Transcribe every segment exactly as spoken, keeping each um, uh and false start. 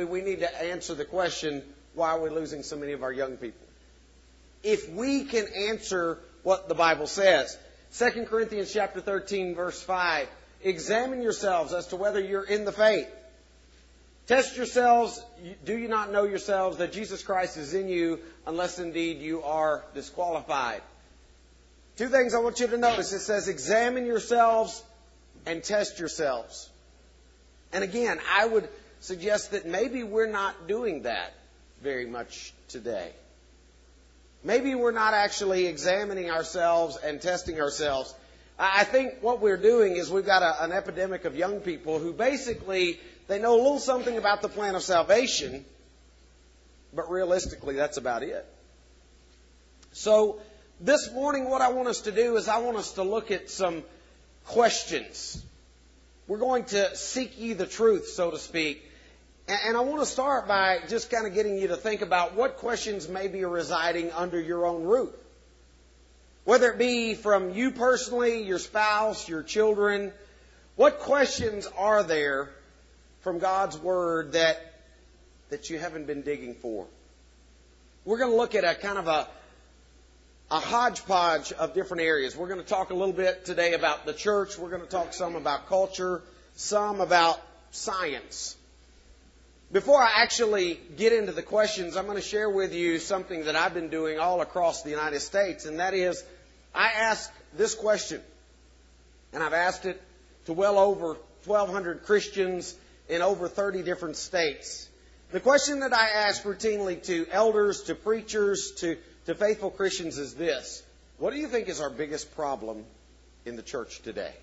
honestly, we need to answer the question, why are we losing so many of our young people? If we can answer what the Bible says. Second Corinthians chapter thirteen, verse five. Examine yourselves as to whether you're in the faith. Test yourselves. Do you not know yourselves that Jesus Christ is in you, unless indeed you are disqualified? Two things I want you to notice. It says, examine yourselves and test yourselves. And again, I would suggest that maybe we're not doing that very much today. Maybe we're not actually examining ourselves and testing ourselves. I think what we're doing is we've got a, an epidemic of young people who basically, they know a little something about the plan of salvation, but realistically that's about it. So this morning what I want us to do is I want us to look at some questions. We're going to seek ye the truth, so to speak. And I want to start by just kind of getting you to think about what questions may be residing under your own roof. Whether it be from you personally, your spouse, your children, what questions are there from God's Word that, that you haven't been digging for? We're going to look at a kind of a, a hodgepodge of different areas. We're going to talk a little bit today about the church. We're going to talk some about culture, some about science. Before I actually get into the questions, I'm going to share with you something that I've been doing all across the United States, and that is, I ask this question, and I've asked it to well over twelve hundred Christians in over thirty different states. The question that I ask routinely to elders, to preachers, to, to faithful Christians is this: what do you think is our biggest problem in the church today?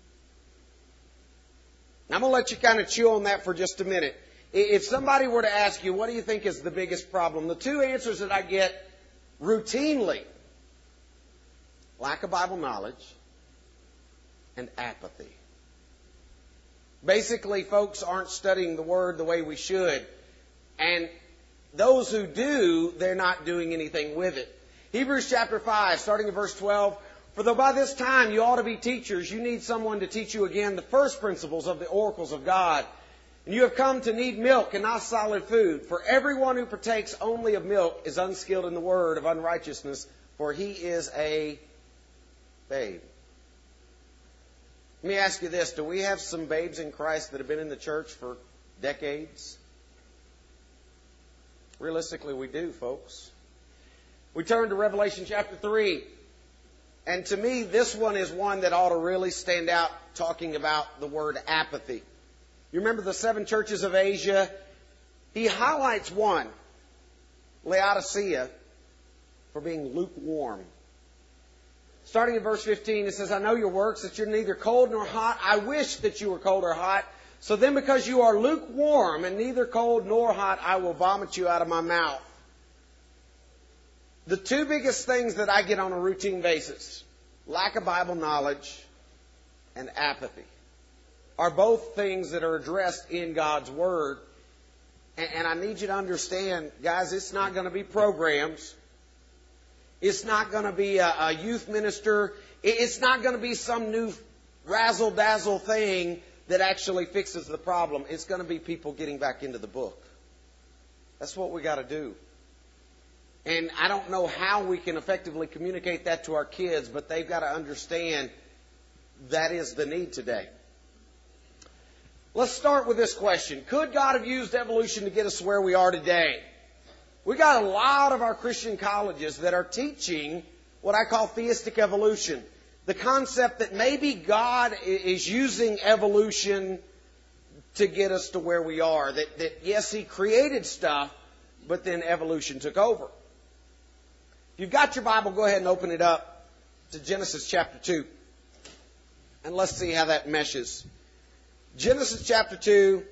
Now, I'm going to let you kind of chew on that for just a minute. If somebody were to ask you, what do you think is the biggest problem? The two answers that I get routinely: lack of Bible knowledge and apathy. Basically, folks aren't studying the Word the way we should. And those who do, they're not doing anything with it. Hebrews chapter five, starting in verse twelve. For though by this time you ought to be teachers, you need someone to teach you again the first principles of the oracles of God. And you have come to need milk and not solid food. For everyone who partakes only of milk is unskilled in the word of unrighteousness, for he is a babe. Let me ask you this. Do we have some babes in Christ that have been in the church for decades? Realistically, we do, folks. We turn to Revelation chapter three. And to me, this one is one that ought to really stand out, talking about the word apathy. You remember the seven churches of Asia? He highlights one, Laodicea, for being lukewarm. Starting in verse fifteen, it says, I know your works, that you're neither cold nor hot. I wish that you were cold or hot. So then because you are lukewarm and neither cold nor hot, I will vomit you out of my mouth. The two biggest things that I get on a routine basis, lack of Bible knowledge and apathy, are both things that are addressed in God's Word. And I need you to understand, guys, it's not going to be programs. It's not going to be a, a youth minister. It's not going to be some new razzle-dazzle thing that actually fixes the problem. It's going to be people getting back into the book. That's what we got to do. And I don't know how we can effectively communicate that to our kids, but they've got to understand that is the need today. Let's start with this question. Could God have used evolution to get us where we are today? We got a lot of our Christian colleges that are teaching what I call theistic evolution. The concept that maybe God is using evolution to get us to where we are. That, that yes, He created stuff, but then evolution took over. If you've got your Bible, go ahead and open it up to Genesis chapter two. And let's see how that meshes. Genesis chapter two.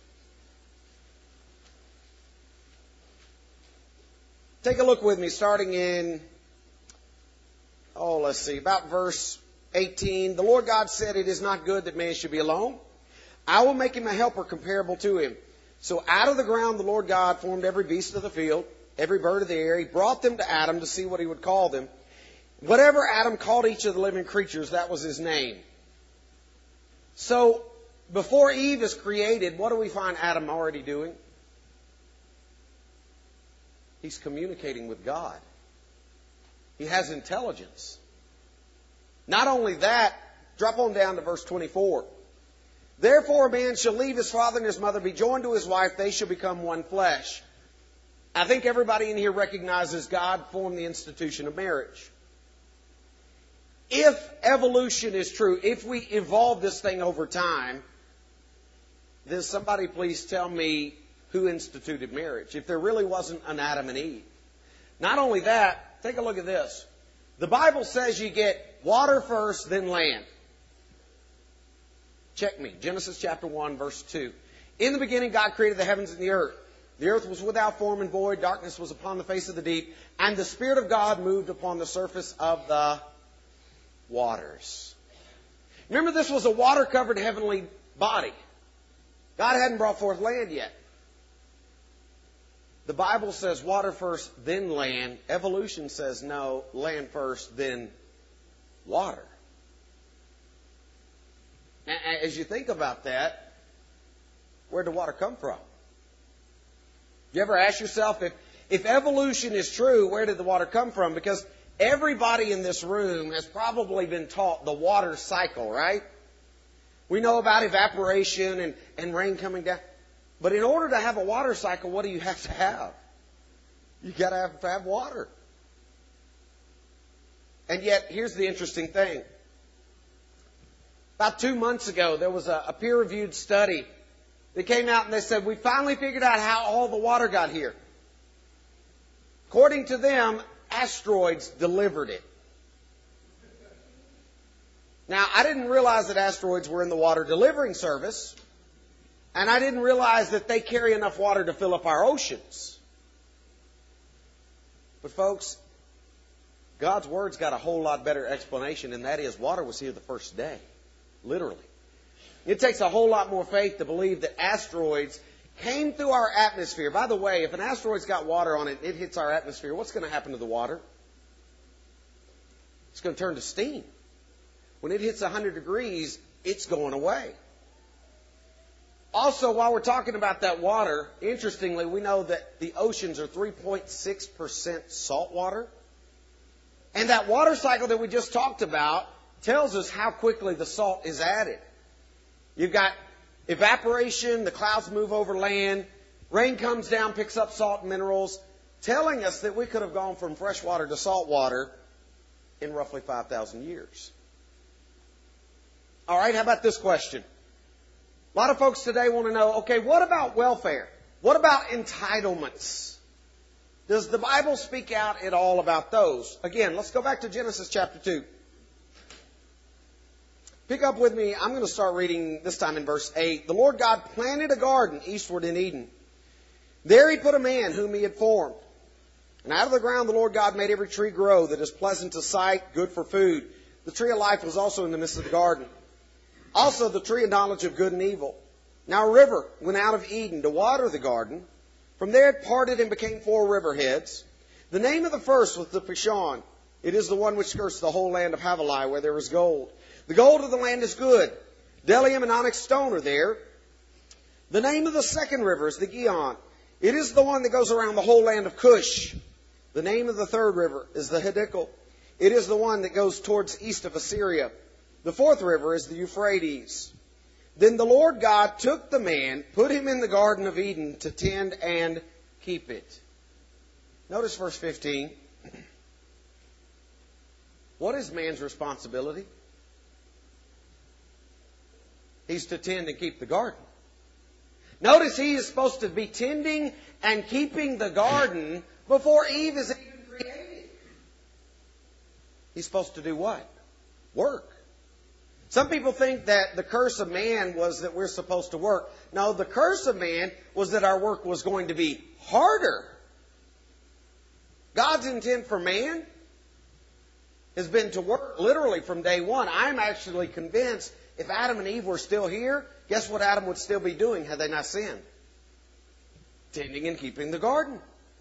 Take a look with me, starting in, oh, let's see, about verse eighteen. The Lord God said, it is not good that man should be alone. I will make him a helper comparable to him. So out of the ground the Lord God formed every beast of the field, every bird of the air. He brought them to Adam to see what he would call them. Whatever Adam called each of the living creatures, that was his name. So before Eve is created, what do we find Adam already doing? He's communicating with God. He has intelligence. Not only that, drop on down to verse twenty-four. Therefore a man shall leave his father and his mother, be joined to his wife, they shall become one flesh. I think everybody in here recognizes God formed the institution of marriage. If evolution is true, if we evolve this thing over time, then somebody please tell me who instituted marriage, if there really wasn't an Adam and Eve. Not only that, take a look at this. The Bible says you get water first, then land. Check me. Genesis chapter one, verse two. In the beginning, God created the heavens and the earth. The earth was without form and void. Darkness was upon the face of the deep. And the Spirit of God moved upon the surface of the waters. Remember, this was a water-covered heavenly body. God hadn't brought forth land yet. The Bible says water first, then land. Evolution says no, land first, then water. As you think about that, where did water come from? You ever ask yourself, if, if evolution is true, where did the water come from? Because everybody in this room has probably been taught the water cycle, right? We know about evaporation and, and rain coming down. But in order to have a water cycle, what do you have to have? You got to have to have water. And yet, here's the interesting thing. About two months ago, there was a, a peer-reviewed study. They came out and they said, we finally figured out how all the water got here. According to them, asteroids delivered it. Now, I didn't realize that asteroids were in the water delivering service. And I didn't realize that they carry enough water to fill up our oceans. But folks, God's Word's got a whole lot better explanation, and that is water was here the first day. Literally. It takes a whole lot more faith to believe that asteroids came through our atmosphere. By the way, if an asteroid's got water on it, it hits our atmosphere, what's going to happen to the water? It's going to turn to steam. When it hits one hundred degrees, it's going away. Also, while we're talking about that water, interestingly, we know that the oceans are three point six percent salt water. And that water cycle that we just talked about tells us how quickly the salt is added. You've got evaporation, the clouds move over land, rain comes down, picks up salt and minerals, telling us that we could have gone from fresh water to salt water in roughly five thousand years. All right, how about this question? A lot of folks today want to know, okay, what about welfare? What about entitlements? Does the Bible speak out at all about those? Again, let's go back to Genesis chapter two. Pick up with me. I'm going to start reading this time in verse eight. The Lord God planted a garden eastward in Eden. There he put a man whom he had formed. And out of the ground the Lord God made every tree grow that is pleasant to sight, good for food. The tree of life was also in the midst of the garden. Also the tree of knowledge of good and evil. Now a river went out of Eden to water the garden. From there it parted and became four river heads. The name of the first was the Pishon. It is the one which skirts the whole land of Havilah, where there is gold. The gold of the land is good. Bdellium and onyx stone are there. The name of the second river is the Gihon. It is the one that goes around the whole land of Cush. The name of the third river is the Hiddekel. It is the one that goes towards east of Assyria. The fourth river is the Euphrates. Then the Lord God took the man, put him in the Garden of Eden to tend and keep it. Notice verse fifteen. What is man's responsibility? He's to tend and keep the garden. Notice he is supposed to be tending and keeping the garden before Eve is even created. He's supposed to do what? Work. Some people think that the curse of man was that we're supposed to work. No, the curse of man was that our work was going to be harder. God's intent for man has been to work literally from day one. I'm actually convinced if Adam and Eve were still here, guess what Adam would still be doing had they not sinned? Tending and keeping the garden.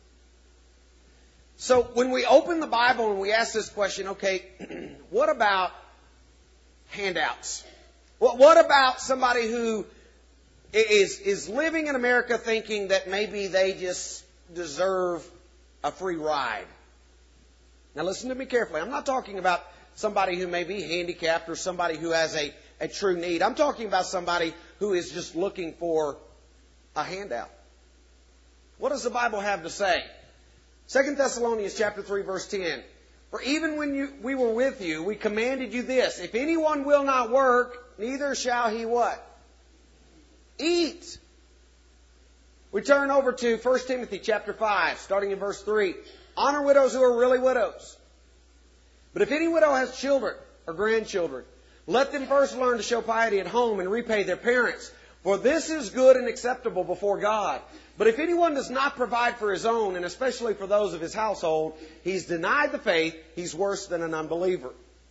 So when we open the Bible and we ask this question, okay, what about handouts? What, what about somebody who is, is living in America thinking that maybe they just deserve a free ride. Now listen to me carefully. I'm not talking about somebody who may be handicapped or somebody who has a, a true need. I'm talking about somebody who is just looking for a handout. What does the Bible have to say? Second Thessalonians chapter three, verse ten. For even when you, we were with you, we commanded you this: if anyone will not work, neither shall he what? Eat. We turn over to First Timothy chapter five, starting in verse three. Honor widows who are really widows. But if any widow has children or grandchildren, let them first learn to show piety at home and repay their parents. For this is good and acceptable before God. But if anyone does not provide for his own, and especially for those of his household, he's denied the faith, he's worse than an unbeliever.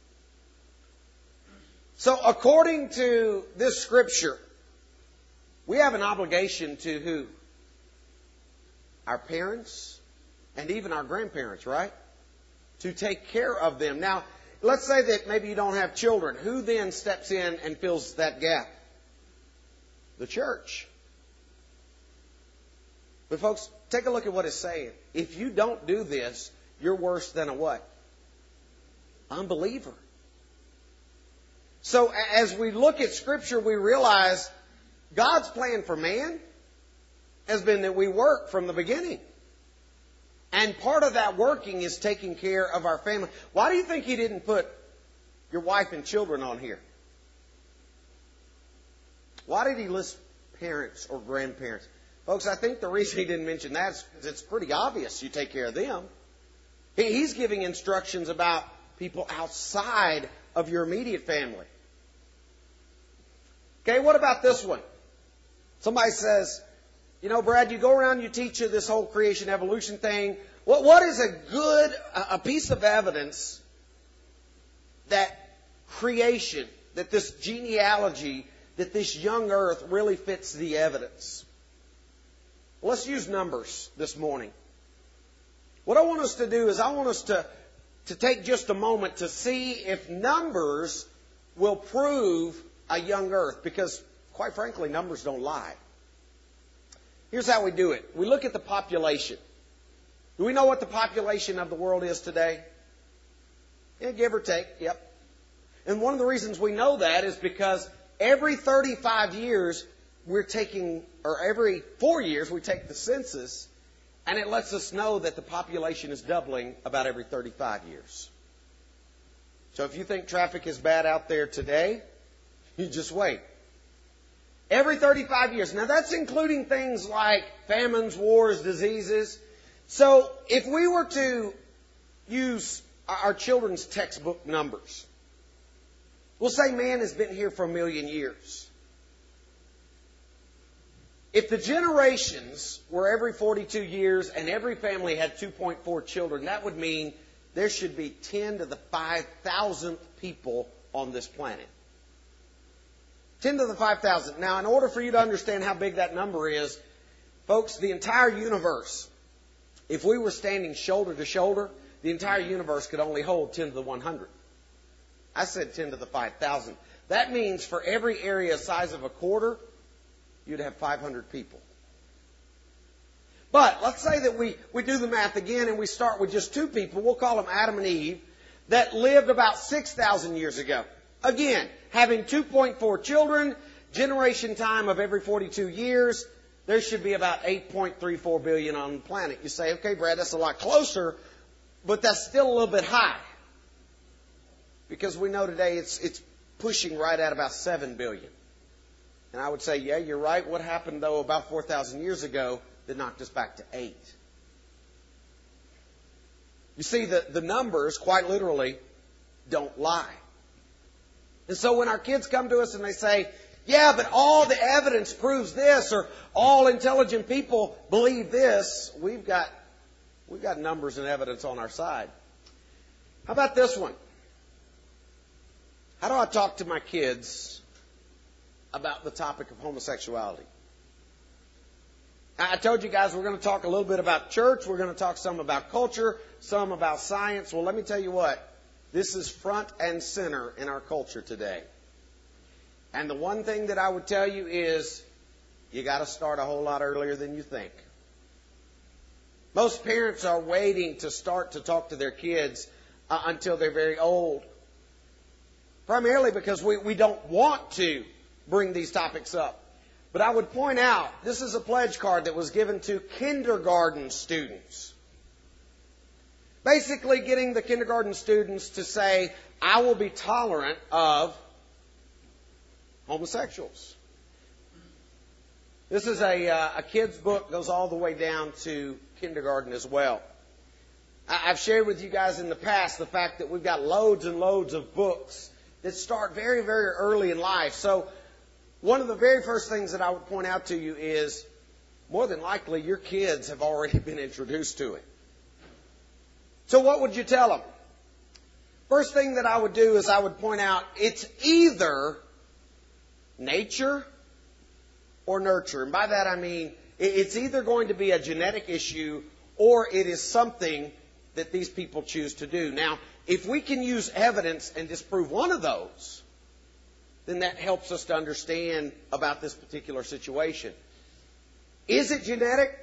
So according to this scripture, we have an obligation to who? Our parents and even our grandparents, right? To take care of them. Now, let's say that maybe you don't have children. Who then steps in and fills that gap? The church. But folks, take a look at what it's saying. If you don't do this, you're worse than a what? Unbeliever. So as we look at Scripture, we realize God's plan for man has been that we work from the beginning. And part of that working is taking care of our family. Why do you think He didn't put your wife and children on here? Why did He list parents or grandparents? Folks, I think the reason He didn't mention that is because it's pretty obvious you take care of them. He's giving instructions about people outside of your immediate family. Okay, what about this one? Somebody says, you know, Brad, you go around, you teach this whole creation evolution thing. What, what is a good, a piece of evidence that creation, that this genealogy, that this young earth really fits the evidence? Let's use numbers this morning. What I want us to do is I want us to, to take just a moment to see if numbers will prove a young earth. Because, quite frankly, numbers don't lie. Here's how we do it. We look at the population. Do we know what the population of the world is today? Yeah, give or take, yep. And one of the reasons we know that is because every thirty-five years we're taking, or every four years we take the census, and it lets us know that the population is doubling about every thirty-five years. So if you think traffic is bad out there today, you just wait. Every thirty-five years. Now that's including things like famines, wars, diseases. So if we were to use our children's textbook numbers, we'll say man has been here for a million years. If the generations were every forty-two years and every family had two point four children, that would mean there should be ten to the five thousandth people on this planet. ten to the five thousandth. Now, in order for you to understand how big that number is, folks, the entire universe, if we were standing shoulder to shoulder, the entire universe could only hold ten to the one hundredth. I said ten to the five thousandth. That means for every area size of a quarter, you'd have five hundred people. But let's say that we, we do the math again and we start with just two people. We'll call them Adam and Eve, that lived about six thousand years ago. Again, having two point four children, generation time of every forty-two years, there should be about eight point three four billion on the planet. You say, okay, Brad, that's a lot closer, but that's still a little bit high. Because we know today it's, it's pushing right at about seven billion. And I would say, yeah, you're right. What happened, though, about four thousand years ago that knocked us back to eight? You see, the, the numbers, quite literally, don't lie. And so when our kids come to us and they say, yeah, but all the evidence proves this, or all intelligent people believe this, we've got, we've got numbers and evidence on our side. How about this one? How do I talk to my kids about the topic of homosexuality? I told you guys we're going to talk a little bit about church. We're going to talk some about culture, some about science. Well, let me tell you what. This is front and center in our culture today. And the one thing that I would tell you is you got to start a whole lot earlier than you think. Most parents are waiting to start to talk to their kids uh, until they're very old. Primarily because we, we don't want to bring these topics up. But I would point out, this is a pledge card that was given to kindergarten students. Basically getting the kindergarten students to say, I will be tolerant of homosexuals. This is a, uh, a kid's book, goes all the way down to kindergarten as well. I, I've shared with you guys in the past the fact that we've got loads and loads of books that start very, very early in life. So one of the very first things that I would point out to you is more than likely your kids have already been introduced to it. So what would you tell them? First thing that I would do is I would point out it's either nature or nurture. And by that I mean it's either going to be a genetic issue or it is something that these people choose to do. Now, if we can use evidence and disprove one of those, then that helps us to understand about this particular situation. Is it genetic?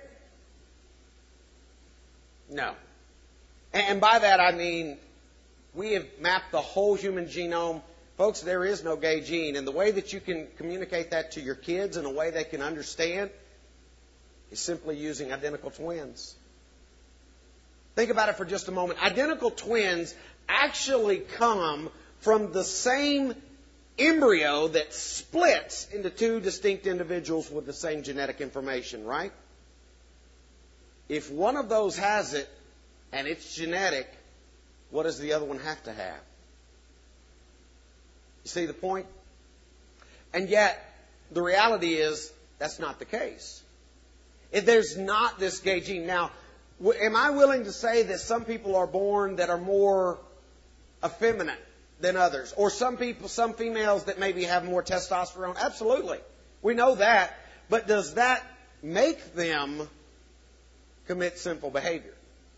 No. And by that I mean we have mapped the whole human genome. Folks, there is no gay gene. And the way that you can communicate that to your kids in a way they can understand is simply using identical twins. Think about it for just a moment. Identical twins actually come from the same embryo that splits into two distinct individuals with the same genetic information, right? If one of those has it and it's genetic, what does the other one have to have? You see the point? And yet, the reality is that's not the case. If there's not this gay gene. Now, am I willing to say that some people are born that are more effeminate than others? Or some people, some females that maybe have more testosterone? Absolutely. We know that. But does that make them commit sinful behavior?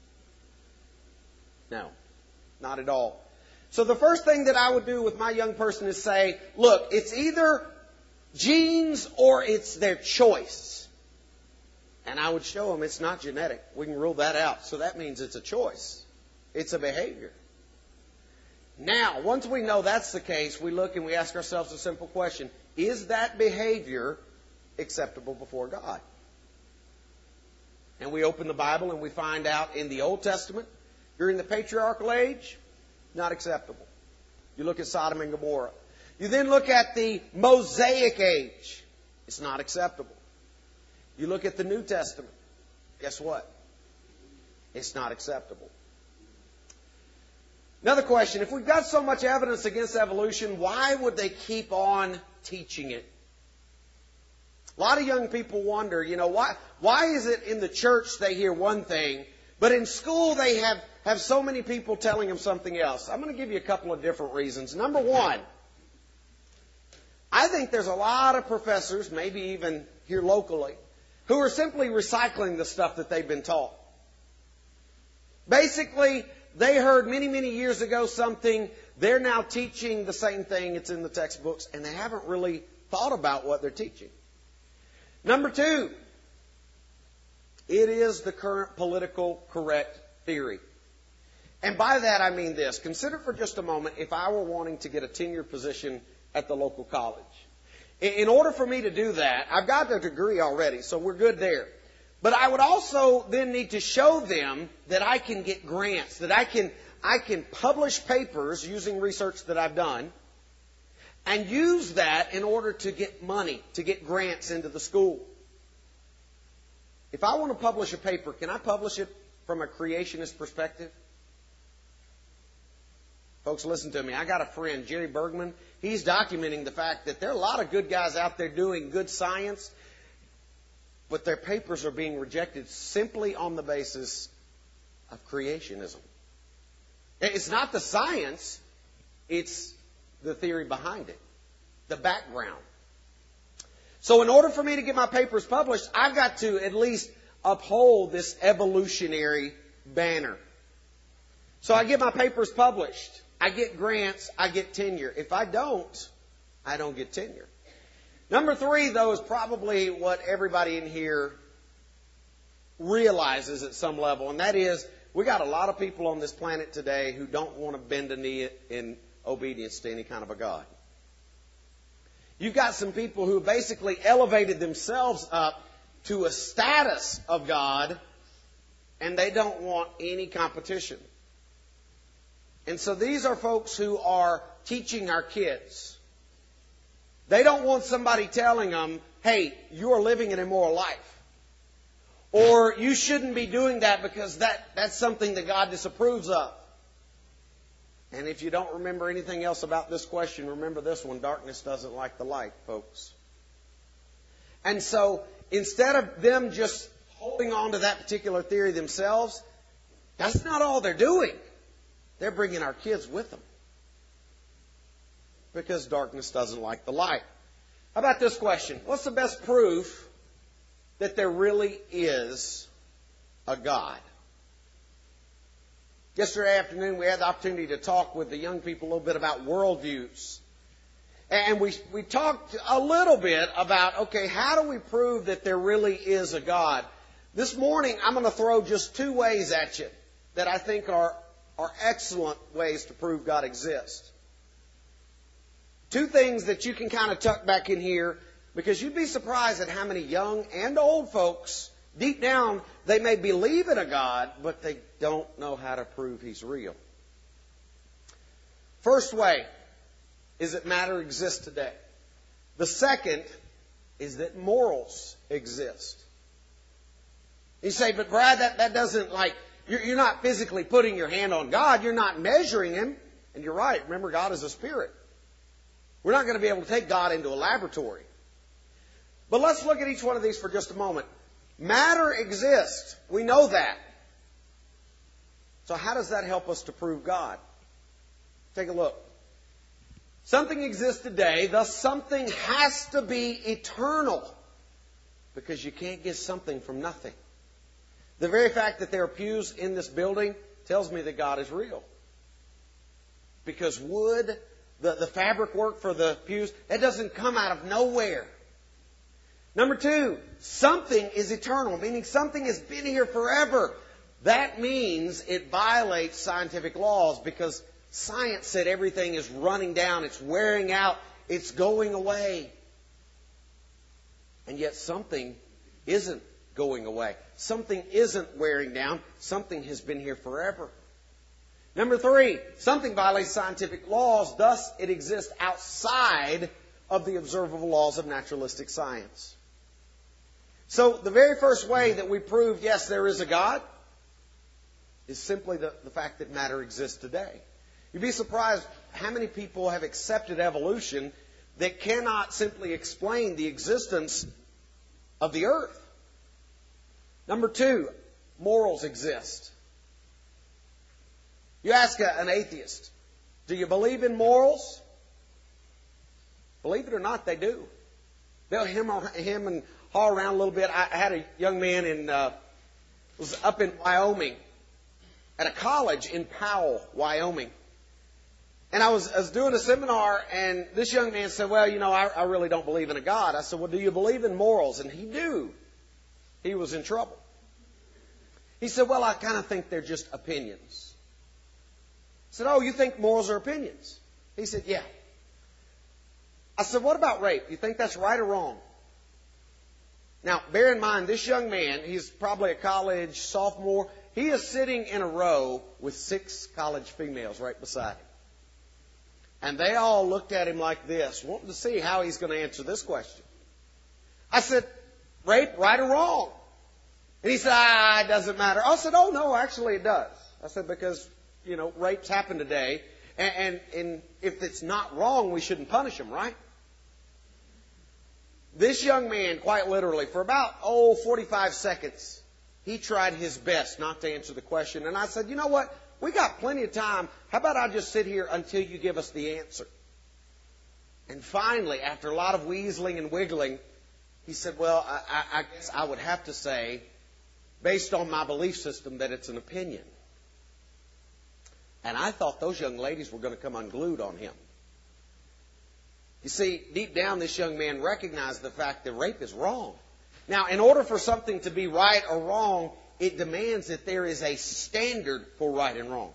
No, not at all. So the first thing that I would do with my young person is say, look, it's either genes or it's their choice. And I would show them it's not genetic. We can rule that out. So that means it's a choice. It's a behavior. Now, once we know that's the case, we look and we ask ourselves a simple question. Is that behavior acceptable before God? And we open the Bible and we find out in the Old Testament, during the patriarchal age, not acceptable. You look at Sodom and Gomorrah. You then look at the Mosaic age. It's not acceptable. You look at the New Testament. Guess what? It's not acceptable. Another question. If we've got so much evidence against evolution, why would they keep on teaching it? A lot of young people wonder, you know, why, why is it in the church they hear one thing, but in school they have, have so many people telling them something else? I'm going to give you a couple of different reasons. Number one, I think there's a lot of professors, maybe even here locally, who are simply recycling the stuff that they've been taught. Basically, they heard many, many years ago something. They're now teaching the same thing. It's in the textbooks, and they haven't really thought about what they're teaching. Number two, it is the current political correct theory. And by that I mean this. Consider for just a moment if I were wanting to get a tenured position at the local college. In order for me to do that, I've got a degree already, so we're good there. But I would also then need to show them that I can get grants, that I can, I can publish papers using research that I've done, and use that in order to get money, to get grants into the school. If I want to publish a paper, can I publish it from a creationist perspective? Folks, listen to me. I got a friend, Jerry Bergman. He's documenting the fact that there are a lot of good guys out there doing good science, but their papers are being rejected simply on the basis of creationism. It's not the science, it's the theory behind it, the background. So in order for me to get my papers published, I've got to at least uphold this evolutionary banner. So I get my papers published. I get grants. I get tenure. If I don't, I don't get tenure. Number three, though, is probably what everybody in here realizes at some level, and that is we got a lot of people on this planet today who don't want to bend a knee in obedience to any kind of a God. You've got some people who basically elevated themselves up to a status of God, and they don't want any competition. And so these are folks who are teaching our kids. They don't want somebody telling them, hey, you're living an immoral life. Or you shouldn't be doing that because that, that's something that God disapproves of. And if you don't remember anything else about this question, remember this one: darkness doesn't like the light, folks. And so instead of them just holding on to that particular theory themselves, that's not all they're doing. They're bringing our kids with them. Because darkness doesn't like the light. How about this question? What's the best proof that there really is a God? Yesterday afternoon, we had the opportunity to talk with the young people a little bit about worldviews. And we, we talked a little bit about, okay, how do we prove that there really is a God? This morning, I'm going to throw just two ways at you that I think are, are excellent ways to prove God exists. Two things that you can kind of tuck back in here, because you'd be surprised at how many young and old folks, deep down, they may believe in a God, but they don't know how to prove He's real. First way is that matter exists today. The second is that morals exist. You say, but Brad, that, that doesn't like, you're, you're not physically putting your hand on God. You're not measuring Him. And you're right. Remember, God is a spirit. We're not going to be able to take God into a laboratory. But let's look at each one of these for just a moment. Matter exists. We know that. So how does that help us to prove God? Take a look. Something exists today, thus something has to be eternal. Because you can't get something from nothing. The very fact that there are pews in this building tells me that God is real. Because wood, the, the fabric work for the pews, that doesn't come out of nowhere. Number two, something is eternal, meaning something has been here forever. That means it violates scientific laws because science said everything is running down, it's wearing out, it's going away. And yet something isn't going away. Something isn't wearing down. Something has been here forever. Number three, something violates scientific laws, thus it exists outside of the observable laws of naturalistic science. So the very first way that we prove, yes, there is a God, is simply the, the fact that matter exists today. You'd be surprised how many people have accepted evolution that cannot simply explain the existence of the earth. Number two, morals exist. You ask a, an atheist, do you believe in morals? Believe it or not, they do. They'll hem, hem and haw around a little bit. I, I had a young man in uh, was up in Wyoming at a college in Powell, Wyoming. And I was, I was doing a seminar, and this young man said, well, you know, I, I really don't believe in a God. I said, well, do you believe in morals? And he knew he was in trouble. He said, well, I kind of think they're just opinions. I said, oh, you think morals are opinions? He said, yeah. I said, what about rape? You think that's right or wrong? Now, bear in mind, this young man, he's probably a college sophomore. He is sitting in a row with six college females right beside him. And they all looked at him like this, wanting to see how he's going to answer this question. I said, rape, right or wrong? And he said, ah, it doesn't matter. I said, oh, no, actually it does. I said, because, you know, rapes happen today. And, and, and if it's not wrong, we shouldn't punish them, right? This young man, quite literally, for about, oh, forty-five seconds, he tried his best not to answer the question. And I said, you know what? We got plenty of time. How about I just sit here until you give us the answer? And finally, after a lot of weaseling and wiggling, he said, well, I, I, I guess I would have to say, based on my belief system, that it's an opinion. And I thought those young ladies were going to come unglued on him. You see, deep down, this young man recognized the fact that rape is wrong. Now, in order for something to be right or wrong, it demands that there is a standard for right and wrong.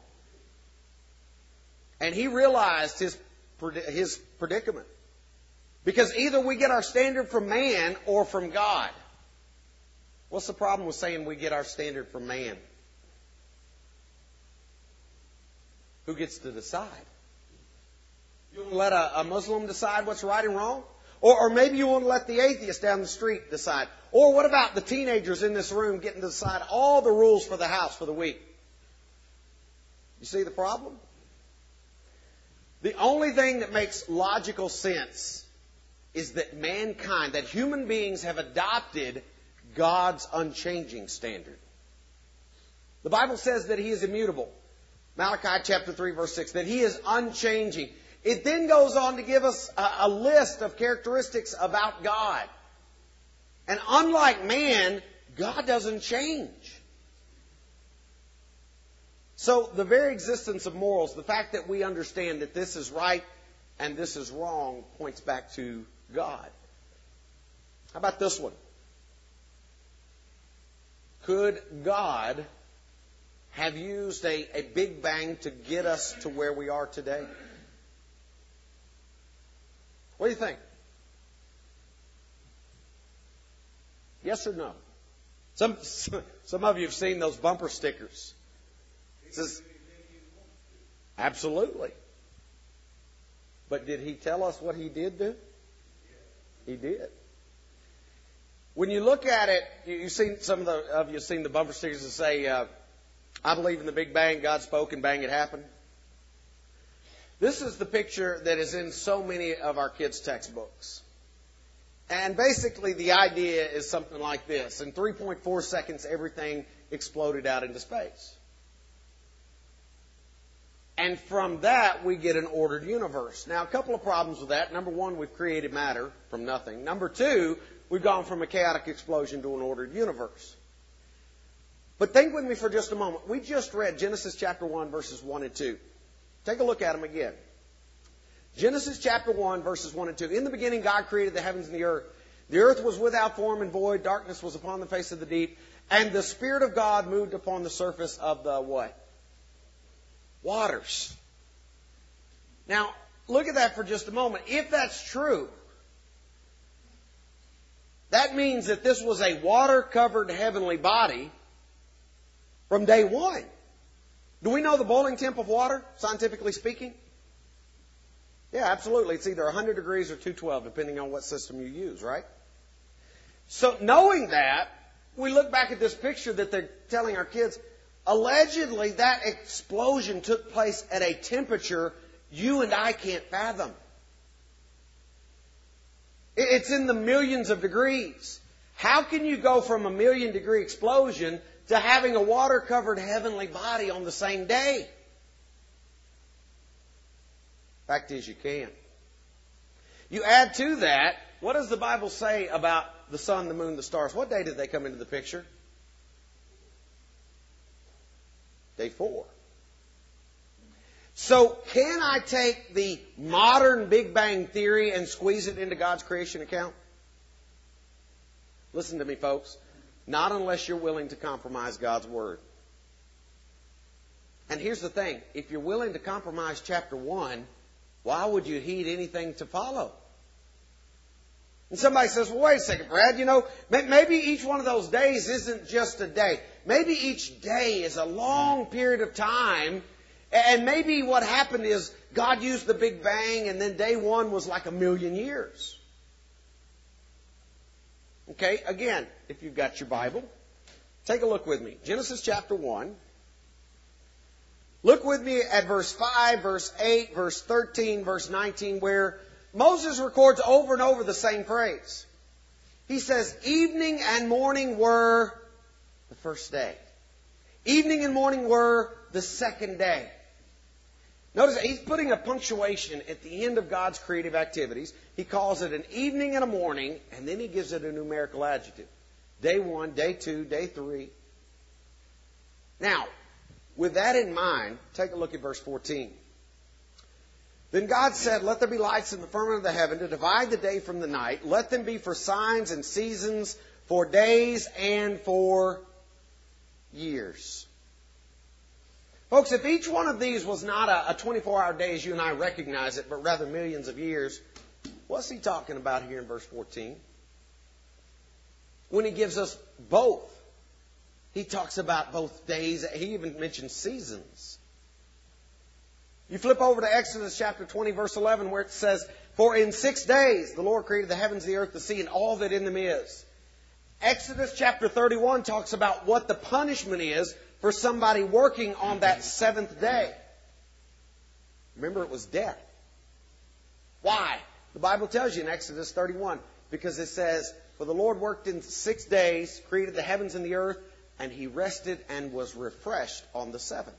And he realized his, his predicament. Because either we get our standard from man or from God. What's the problem with saying we get our standard from man? Who gets to decide? You want to let a, a Muslim decide what's right and wrong? Or, or maybe you want to let the atheist down the street decide. Or what about the teenagers in this room getting to decide all the rules for the house for the week? You see the problem? The only thing that makes logical sense is that mankind, that human beings have adopted God's unchanging standard. The Bible says that He is immutable. Malachi chapter three verse six, that He is unchanging. It then goes on to give us a, a list of characteristics about God. And unlike man, God doesn't change. So the very existence of morals, the fact that we understand that this is right and this is wrong, points back to God. How about this one? Could God have used a, a Big Bang to get us to where we are today? What do you think? Yes or no? Some some of you have seen those bumper stickers. It says, absolutely. But did He tell us what He did do? He did. When you look at it, you've seen some of, the, of you have seen the bumper stickers that say, uh, I believe in the Big Bang, God spoke and bang, it happened. This is the picture that is in so many of our kids' textbooks. And basically the idea is something like this. In three point four seconds, everything exploded out into space. And from that, we get an ordered universe. Now, a couple of problems with that. Number one, we've created matter from nothing. Number two, we've gone from a chaotic explosion to an ordered universe. But think with me for just a moment. We just read Genesis chapter one, verses one and two. Take a look at them again. Genesis chapter one, verses one and two. In the beginning, God created the heavens and the earth. The earth was without form and void. Darkness was upon the face of the deep. And the Spirit of God moved upon the surface of the what? Waters. Now, look at that for just a moment. If that's true, that means that this was a water-covered heavenly body from day one. Do we know the boiling temp of water, scientifically speaking? Yeah, absolutely. It's either one hundred degrees or two twelve, depending on what system you use, right? So knowing that, we look back at this picture that they're telling our kids. Allegedly, that explosion took place at a temperature you and I can't fathom. It's in the millions of degrees. How can you go from a million degree explosion to having a water-covered heavenly body on the same day? Fact is, you can. You add to that, what does the Bible say about the sun, the moon, the stars? What day did they come into the picture? Day four. So can I take the modern Big Bang theory and squeeze it into God's creation account? Listen to me, folks. Not unless you're willing to compromise God's Word. And here's the thing. If you're willing to compromise chapter one, why would you heed anything to follow? And somebody says, well, wait a second, Brad, you know, maybe each one of those days isn't just a day. Maybe each day is a long period of time. And maybe what happened is God used the Big Bang and then day one was like a million years. Okay, again, if you've got your Bible, take a look with me. Genesis chapter one. Look with me at verse five, verse eight, verse thirteen, verse nineteen, where Moses records over and over the same phrase. He says, evening and morning were the first day. Evening and morning were the second day. Notice he's putting a punctuation at the end of God's creative activities. He calls it an evening and a morning, and then he gives it a numerical adjective. Day one, day two, day three. Now, with that in mind, take a look at verse fourteen. Then God said, let there be lights in the firmament of the heaven to divide the day from the night. Let them be for signs and seasons, for days and for years. Folks, if each one of these was not a, a twenty-four hour day as you and I recognize it, but rather millions of years, what's he talking about here in verse fourteen? When he gives us both. He talks about both days. He even mentions seasons. You flip over to Exodus chapter twenty, verse eleven, where it says, "For in six days the Lord created the heavens, the earth, the sea, and all that in them is." Exodus chapter thirty-one talks about what the punishment is for somebody working on that seventh day. Remember, it was death. Why? The Bible tells you in Exodus thirty-one, because it says, "For the Lord worked in six days, created the heavens and the earth, and He rested and was refreshed on the seventh."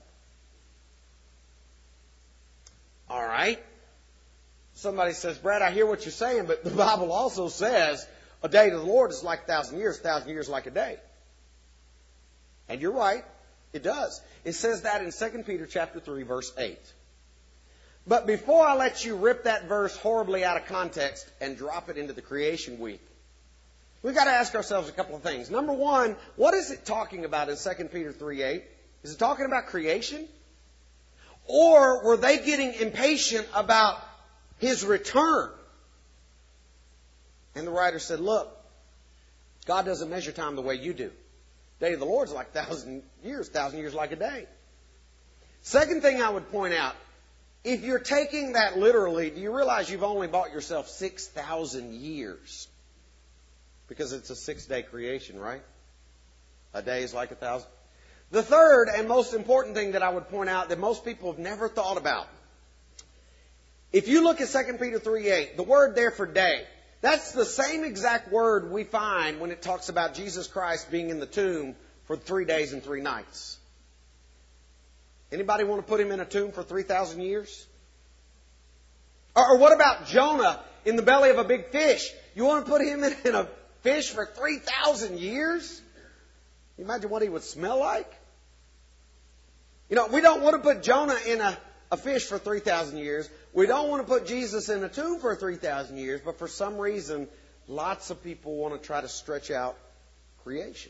All right. Somebody says, "Brad, I hear what you're saying, but the Bible also says a day to the Lord is like a thousand years, a thousand years like a day." And you're right. It does. It says that in Second Peter chapter three, verse eight. But before I let you rip that verse horribly out of context and drop it into the creation week, we've got to ask ourselves a couple of things. Number one, what is it talking about in Second Peter three eight? Is it talking about creation? Or were they getting impatient about His return? And the writer said, look, God doesn't measure time the way you do. Day of the Lord is like a thousand years, a thousand years like a day. Second thing I would point out, if you're taking that literally, do you realize you've only bought yourself six thousand years? Because it's a six-day creation, right? A day is like a thousand. The third and most important thing that I would point out that most people have never thought about. If you look at Second Peter three eight, the word there for day, that's the same exact word we find when it talks about Jesus Christ being in the tomb for three days and three nights. Anybody want to put Him in a tomb for three thousand years? Or, or what about Jonah in the belly of a big fish? You want to put him in, in a fish for three thousand years? You imagine what he would smell like? You know, we don't want to put Jonah in a, a fish for three thousand years. We don't want to put Jesus in a tomb for three thousand years. But for some reason, lots of people want to try to stretch out creation.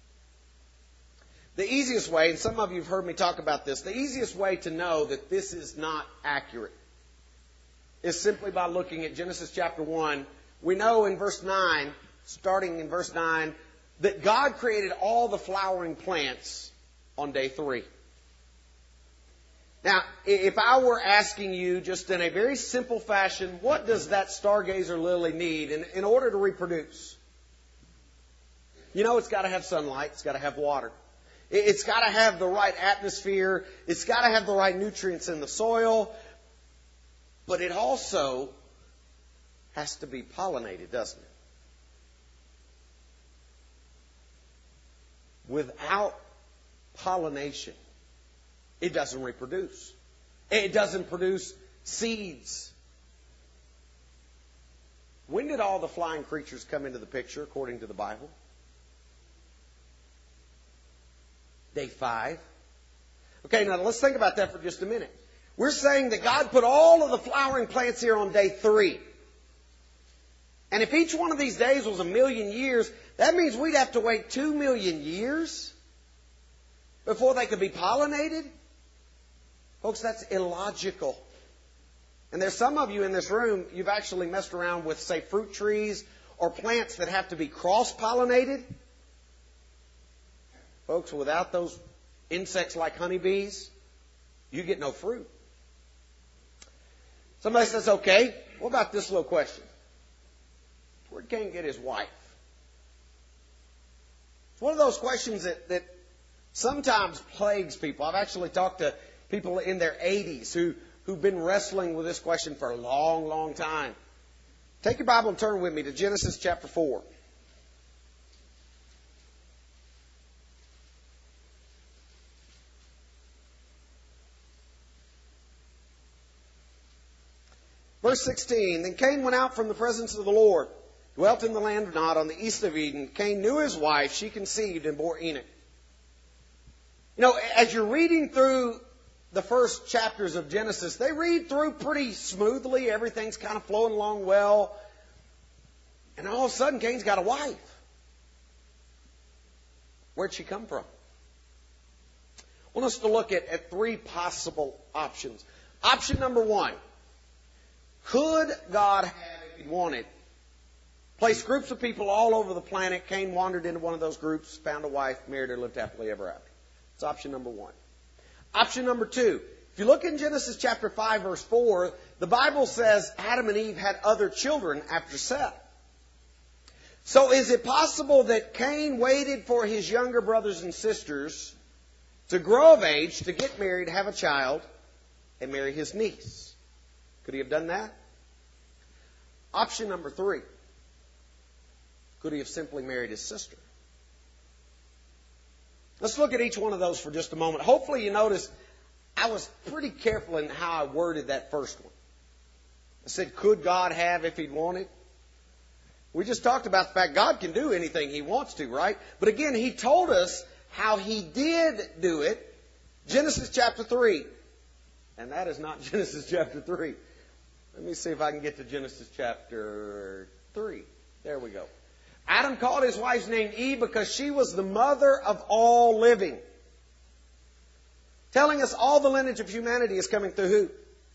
The easiest way, and some of you have heard me talk about this, the easiest way to know that this is not accurate is simply by looking at Genesis chapter one. We know in verse nine, starting in verse nine, that God created all the flowering plants on day three. Now, if I were asking you just in a very simple fashion, what does that stargazer lily need in, in order to reproduce? You know, it's got to have sunlight. It's got to have water. It's got to have the right atmosphere. It's got to have the right nutrients in the soil. But it also has to be pollinated, doesn't it? Without pollination, it doesn't reproduce. It doesn't produce seeds. When did all the flying creatures come into the picture according to the Bible? Day five. Okay, now let's think about that for just a minute. We're saying that God put all of the flowering plants here on day three. And if each one of these days was a million years, that means we'd have to wait two million years before they could be pollinated? Folks, that's illogical. And there's some of you in this room, you've actually messed around with, say, fruit trees or plants that have to be cross-pollinated. Folks, without those insects like honeybees, you get no fruit. Somebody says, okay, what about this little question? Where'd Cain get his wife? It's one of those questions that, that sometimes plagues people. I've actually talked to people in their eighties who, who've been wrestling with this question for a long, long time. Take your Bible and turn with me to Genesis chapter four. Verse sixteen, then Cain went out from the presence of the Lord, dwelt in the land of Nod on the east of Eden. Cain knew his wife, she conceived and bore Enoch. You know, as you're reading through the first chapters of Genesis, they read through pretty smoothly. Everything's kind of flowing along well. And all of a sudden, Cain's got a wife. Where'd she come from? I want us to look at, at three possible options. Option number one. Could God have, if He wanted, placed groups of people all over the planet? Cain wandered into one of those groups, found a wife, married her, lived happily ever after. That's option number one. Option number two. If you look in Genesis chapter five, verse four, the Bible says Adam and Eve had other children after Seth. So is it possible that Cain waited for his younger brothers and sisters to grow of age, to get married, have a child, and marry his niece? Could he have done that? Option number three. Could he have simply married his sister? Let's look at each one of those for just a moment. Hopefully you notice I was pretty careful in how I worded that first one. I said, could God have if He'd wanted? We just talked about the fact God can do anything He wants to, right? But again, He told us how He did do it. Genesis chapter three. And that is not Genesis chapter three. Let me see if I can get to Genesis chapter three. There we go. Adam called his wife's name Eve because she was the mother of all living. Telling us all the lineage of humanity is coming through who?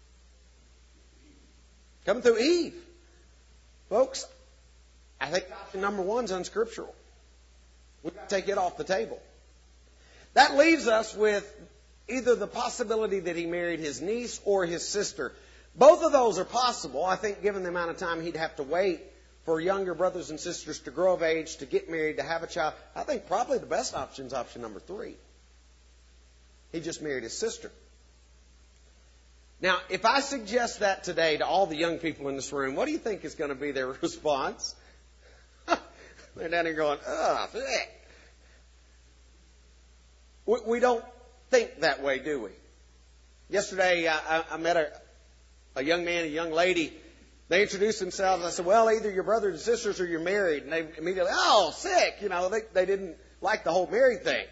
Coming through Eve. Folks, I think option number one's unscriptural. We've got to take it off the table. That leaves us with either the possibility that he married his niece or his sister. Both of those are possible. I think given the amount of time he'd have to wait for younger brothers and sisters to grow of age, to get married, to have a child, I think probably the best option is option number three. He just married his sister. Now, if I suggest that today to all the young people in this room, what do you think is going to be their response? They're down here going, ugh, we, we don't think that way, do we? Yesterday, I, I met a, a young man, a young lady. They introduced themselves. I said, well, either your brothers and sisters or you're married. And they immediately, oh, sick. You know, they, they didn't like the whole married thing.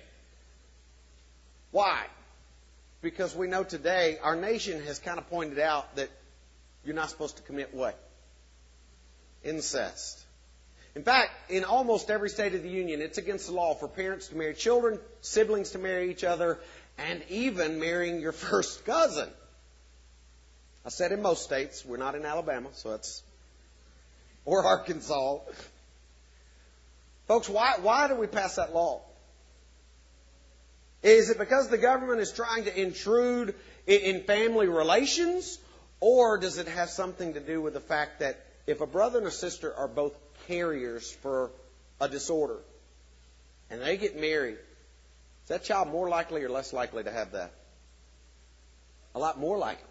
Why? Because we know today our nation has kind of pointed out that you're not supposed to commit what? Incest. In fact, in almost every state of the union, it's against the law for parents to marry children, siblings to marry each other, and even marrying your first cousin. I said in most states. We're not in Alabama, so that's... or Arkansas. Folks, why, why do we pass that law? Is it because the government is trying to intrude in family relations? Or does it have something to do with the fact that if a brother and a sister are both carriers for a disorder and they get married, is that child more likely or less likely to have that? A lot more likely.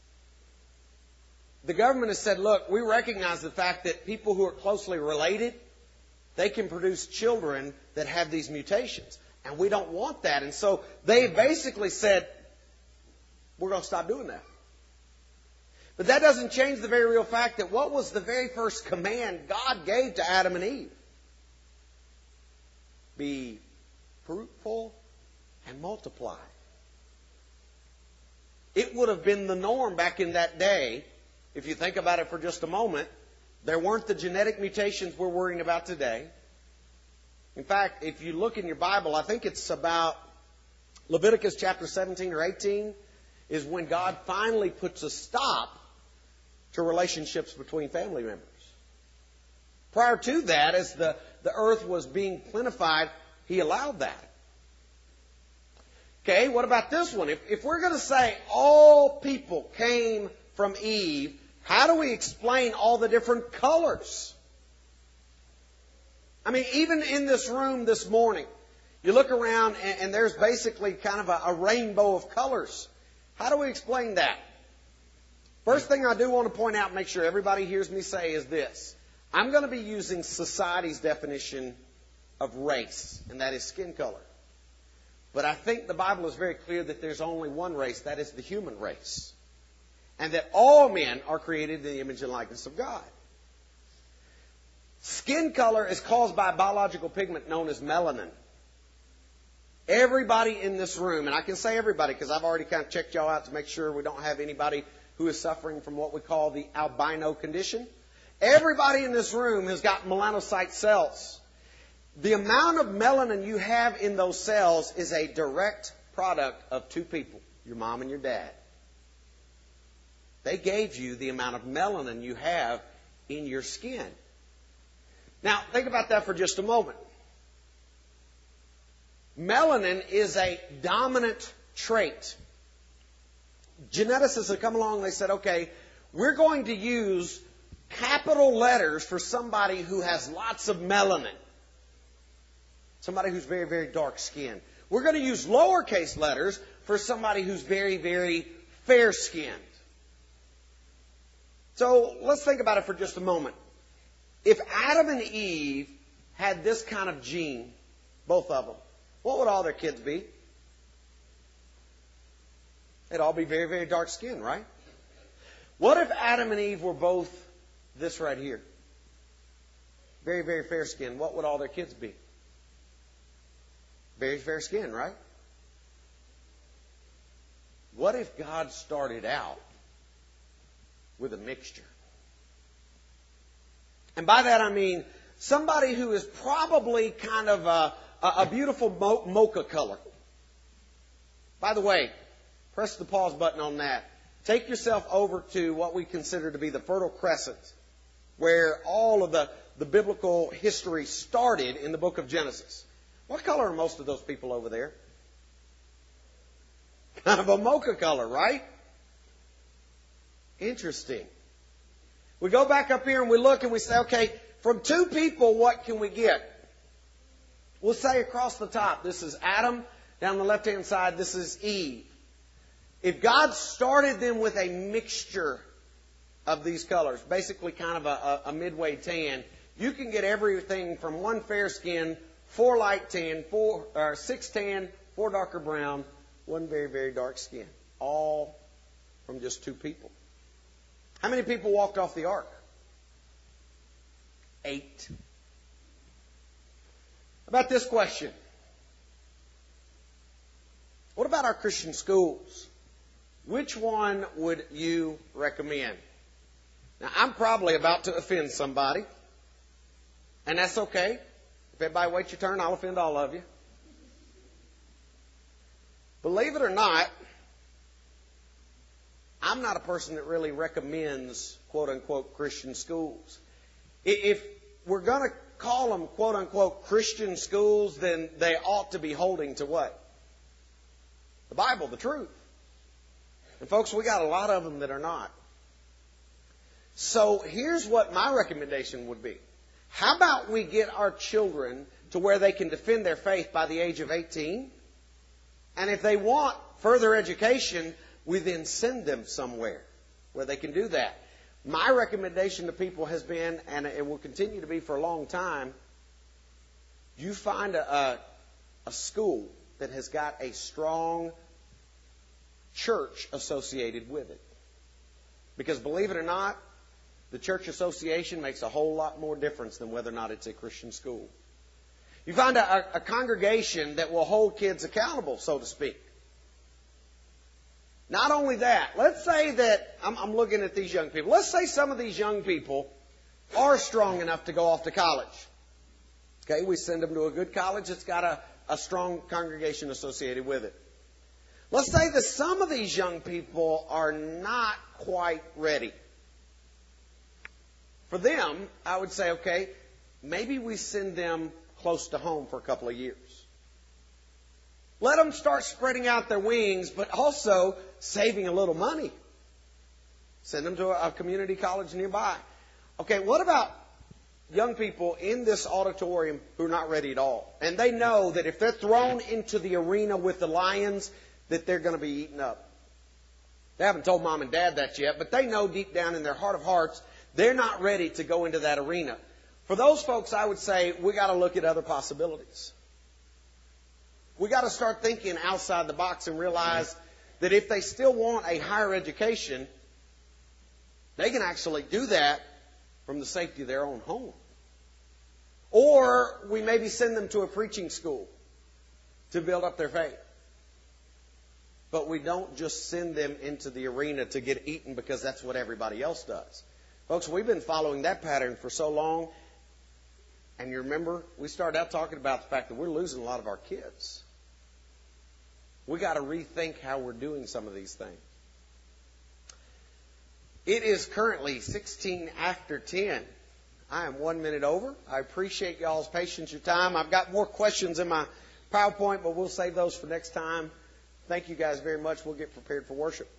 The government has said, look, we recognize the fact that people who are closely related, they can produce children that have these mutations. And we don't want that. And so they basically said, we're going to stop doing that. But that doesn't change the very real fact that what was the very first command God gave to Adam and Eve? Be fruitful and multiply. It would have been the norm back in that day. If you think about it for just a moment, there weren't the genetic mutations we're worrying about today. In fact, if you look in your Bible, I think it's about Leviticus chapter seventeen or eighteen, is when God finally puts a stop to relationships between family members. Prior to that, as the, the earth was being plenified, He allowed that. Okay, what about this one? If, if we're going to say all people came from Eve, how do we explain all the different colors? I mean, even in this room this morning, you look around and, and there's basically kind of a, a rainbow of colors. How do we explain that? First thing I do want to point out and make sure everybody hears me say is this. I'm going to be using society's definition of race, and that is skin color. But I think the Bible is very clear that there's only one race, that is the human race. And that all men are created in the image and likeness of God. Skin color is caused by a biological pigment known as melanin. Everybody in this room, and I can say everybody because I've already kind of checked y'all out to make sure we don't have anybody who is suffering from what we call the albino condition. Everybody in this room has got melanocyte cells. The amount of melanin you have in those cells is a direct product of two people, your mom and your dad. They gave you the amount of melanin you have in your skin. Now, think about that for just a moment. Melanin is a dominant trait. Geneticists have come along and they said, okay, we're going to use capital letters for somebody who has lots of melanin. Somebody who's very, very dark skinned. We're going to use lowercase letters for somebody who's very, very fair skinned. So let's think about it for just a moment. If Adam and Eve had this kind of gene, both of them, what would all their kids be? They'd all be very, very dark skinned, right? What if Adam and Eve were both this right here? Very, very fair skinned. What would all their kids be? Very fair skinned, right? What if God started out with a mixture? And by that I mean somebody who is probably kind of a, a beautiful mo- mocha color. By the way, press the pause button on that. Take yourself over to what we consider to be the Fertile Crescent, where all of the, the biblical history started in the book of Genesis. What color are most of those people over there? Kind of a mocha color, right? Interesting. We go back up here and we look and we say, okay, from two people, what can we get? We'll say across the top, this is Adam. Down the left-hand side, this is Eve. If God started them with a mixture of these colors, basically kind of a, a, a midway tan, you can get everything from one fair skin, four light tan, four or six tan, four darker brown, one very, very dark skin. All from just two people. How many people walked off the ark? Eight. About this question. What about our Christian schools? Which one would you recommend? Now, I'm probably about to offend somebody. And that's okay. If everybody waits your turn, I'll offend all of you. Believe it or not, I'm not a person that really recommends quote-unquote Christian schools. If we're going to call them quote-unquote Christian schools, then they ought to be holding to what? The Bible, the truth. And folks, we got a lot of them that are not. So here's what my recommendation would be. How about we get our children to where they can defend their faith by the age of eighteen? And if they want further education, we then send them somewhere where they can do that. My recommendation to people has been, and it will continue to be for a long time, you find a, a, a school that has got a strong church associated with it. Because believe it or not, the church association makes a whole lot more difference than whether or not it's a Christian school. You find a, a congregation that will hold kids accountable, so to speak. Not only that, let's say that, I'm, I'm looking at these young people, let's say some of these young people are strong enough to go off to college. Okay, we send them to a good college that's got a, a strong congregation associated with it. Let's say that some of these young people are not quite ready. For them, I would say, okay, maybe we send them close to home for a couple of years. Let them start spreading out their wings, but also saving a little money. Send them to a community college nearby. Okay, what about young people in this auditorium who are not ready at all? And they know that if they're thrown into the arena with the lions, that they're going to be eaten up. They haven't told mom and dad that yet, but they know deep down in their heart of hearts, they're not ready to go into that arena. For those folks, I would say we got to look at other possibilities. We got to start thinking outside the box and realize that if they still want a higher education, they can actually do that from the safety of their own home. Or we maybe send them to a preaching school to build up their faith. But we don't just send them into the arena to get eaten because that's what everybody else does. Folks, we've been following that pattern for so long. And you remember, we started out talking about the fact that we're losing a lot of our kids. We got to rethink how we're doing some of these things. It is currently sixteen after ten. I am one minute over. I appreciate y'all's patience, your time. I've got more questions in my PowerPoint, but we'll save those for next time. Thank you guys very much. We'll get prepared for worship.